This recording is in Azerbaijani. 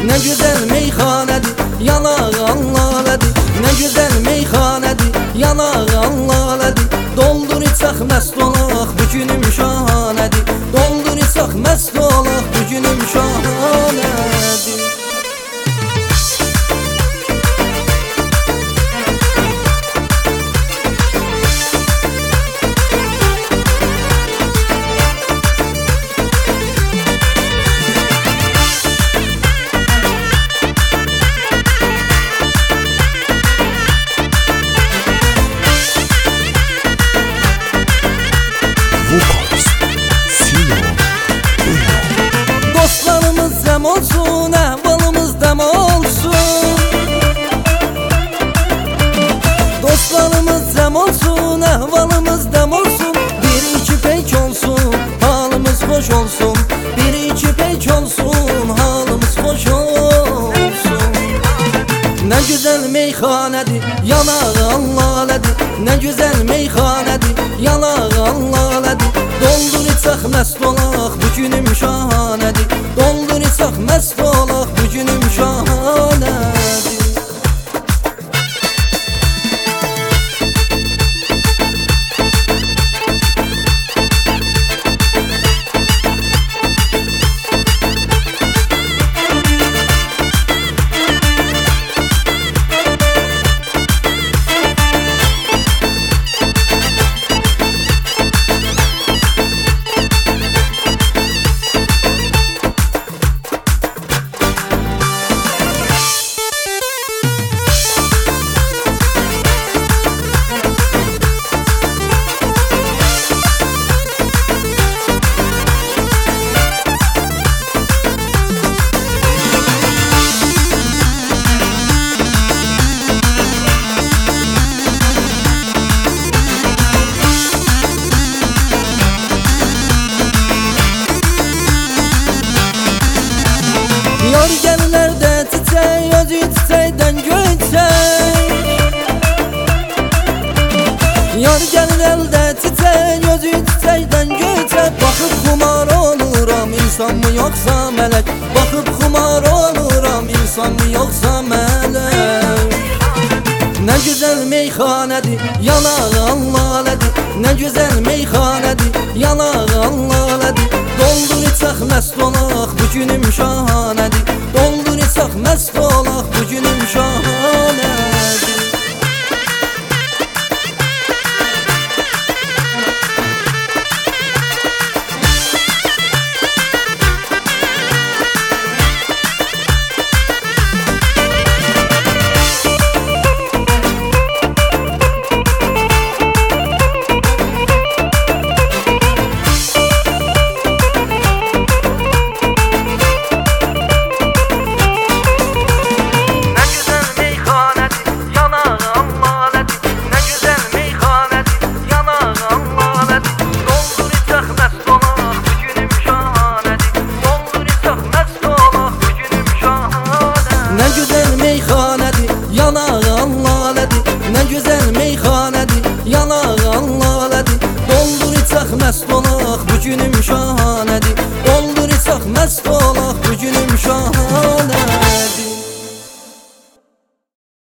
Ne güzel meyhanedir, yanağın laledir. Ne güzel meyhanedir, yanağın laledir. Doldur içək məst olaq, bu günüm şahanedir. Doldur içək məst olaq, bu günüm şahanedir. Dostlarımız cəm olsun, əhvalımız dəm olsun. Dostlarımız cəm olsun, əhvalımız dəm olsun. Bir iki peyk olsun, halımız xoş olsun. Bir iki peyk olsun, halımız xoş olsun. Ne güzel meyhanedir, yanağın laledir. Ne güzel meyhanedir, yanağın laledir. Doldur içək məst olaq, bu günüm şahanedir. Doldur içək məst olaq, bu günüm şahanedir. Yar gəllər də çiçək, özü çiçəkdən göçək. Yar gəllər də çiçək, özü çiçəkdən göçək. Baxıb xumar oluram, insan mı yoxsa mələk? Baxıb xumar oluram, insan mı yoxsa mələk? Ne güzel meyhanedir, yanağın laledir. Ne güzel meyhanedir, yanağın laledir. Doldur içək məst olaq, bu günüm şahanedir. Doldur içək məst olaq, bu günüm şahanedir. Ne güzel meyhanedir, yanağın laledir. Ne güzel meyhanedir, yanağın laledir. Doldur içək məst olaq, bu günüm şahanedir. Doldur içək məst olaq, bu günüm şahanedir.